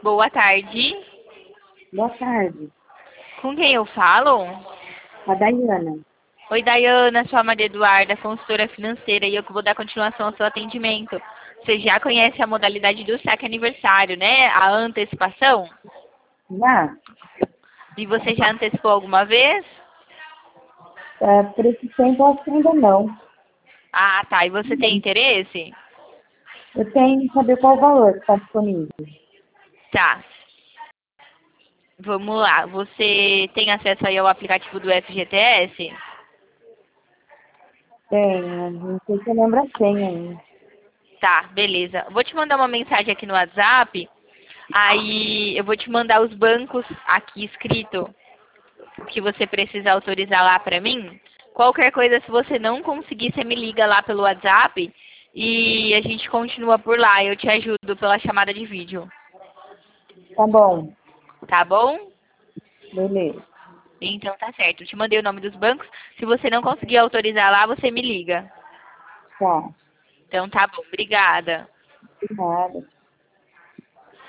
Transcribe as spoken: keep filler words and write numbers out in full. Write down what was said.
Boa tarde. Boa tarde. Com quem eu falo? A Daiana. Oi, Daiana, sou a Maria Eduarda, consultora financeira, e eu que vou dar continuação ao seu atendimento. Você já conhece a modalidade do saque aniversário, né? A antecipação? Já? E você já antecipou alguma vez? É, por esse tempo, acho que ainda não. Ah, tá. E você tem interesse? Eu tenho que saber qual o valor que está disponível. Tá. Vamos lá. Você tem acesso aí ao aplicativo do F G T S? Tenho. Não sei se eu lembro a senha ainda. Tá, beleza. Vou te mandar uma mensagem aqui no WhatsApp. Aí eu vou te mandar os bancos aqui escrito que você precisa autorizar lá pra mim. Qualquer coisa, se você não conseguir, você me liga lá pelo WhatsApp e a gente continua por lá. Eu te ajudo pela chamada de vídeo. Tá bom. Tá bom? Beleza. Então tá certo. Eu te mandei o nome dos bancos. Se você não conseguir autorizar lá, você me liga. Tá. Então tá bom. Obrigada. De nada.